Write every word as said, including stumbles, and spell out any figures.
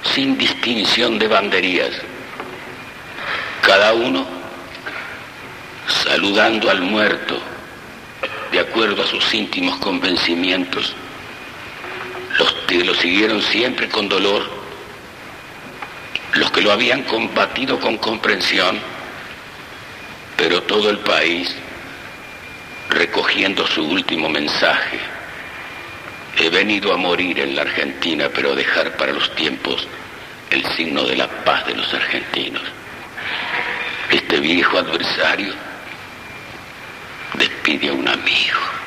sin distinción de banderías, cada uno saludando al muerto de acuerdo a sus íntimos convencimientos. Los que lo siguieron siempre con dolor, los que lo habían combatido con comprensión, pero todo el país recogiendo su último mensaje: he venido a morir en la Argentina, pero a dejar para los tiempos el signo de la paz de los argentinos. Este viejo adversario despide a un amigo.